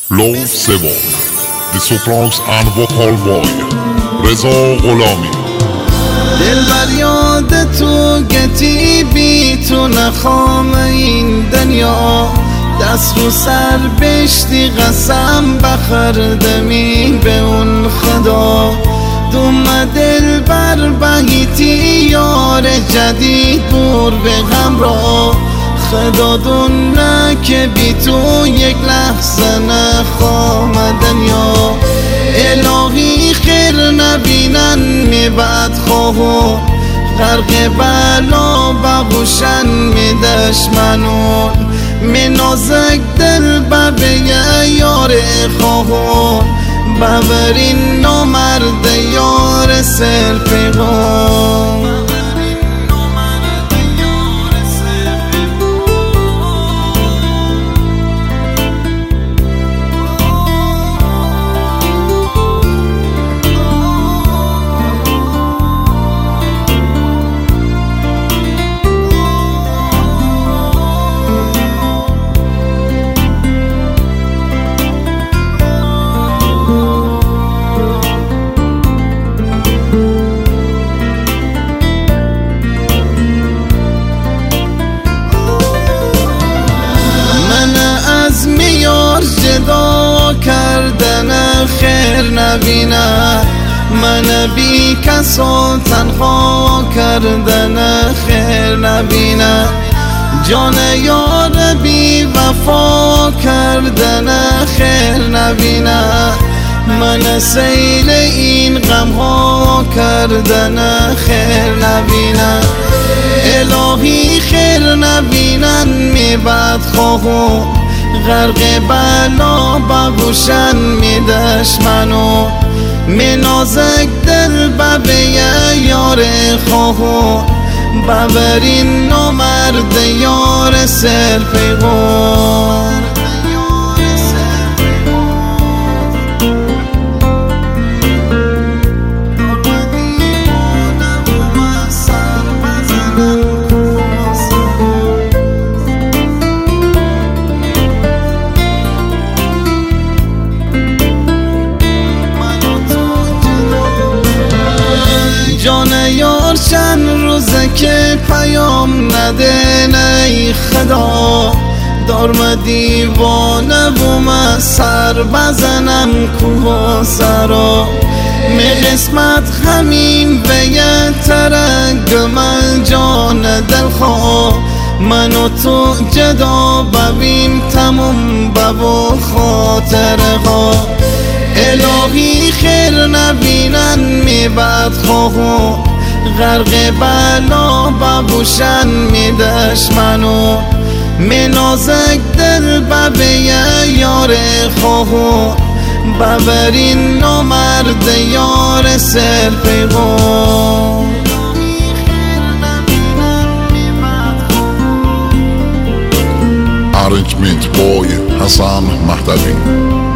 لو سوم The Sopranos and Vocal Boy رضا غلامی. دل بر یاد تو گتی بی تو نخوام این دنیا، دست رو سر بشتی قسم بخردمی به اون خدا. دوم دل بر بهیتی یار جدید بور به غم را، خدا دونه که بی تو یک لحظه نخوام دنیا. الهی خیر نبینن می بدخواه، غرق بلا بغوشن می دشمنون. می نازک دل ببه یار خواهون، ببرین نامرد یار سر پیغام. جدا کردن خیر نبینه، من بی کس و تنها کردن خیر نبینه. جان یار بی وفا کردن خیر نبینه، من سیل این غم ها کردن خیر نبینه. الهی خیر نبینن می بدخواهو، غرق بلا بگوشن می دشمنو. می نازک دل ببه یار خواهو، ببرین نامرد یار سر پیغام. جان یار چند روزه که پیام نده ای خدا، دارم دیوانه و من سر بزنم کوه و سرا. می قسمت همین و یه ترنگ من جان دل خواه، من و تو جدا ببیم تموم ببو خاطره ها. الهی خیر نبینن می بدخواهو، غرق بلا ببوشن می دشمنو. می نازک دل ببه یار خواهو، ببرین نامرد یار سر پیغام. Arrangement Boy حسن مهدوی.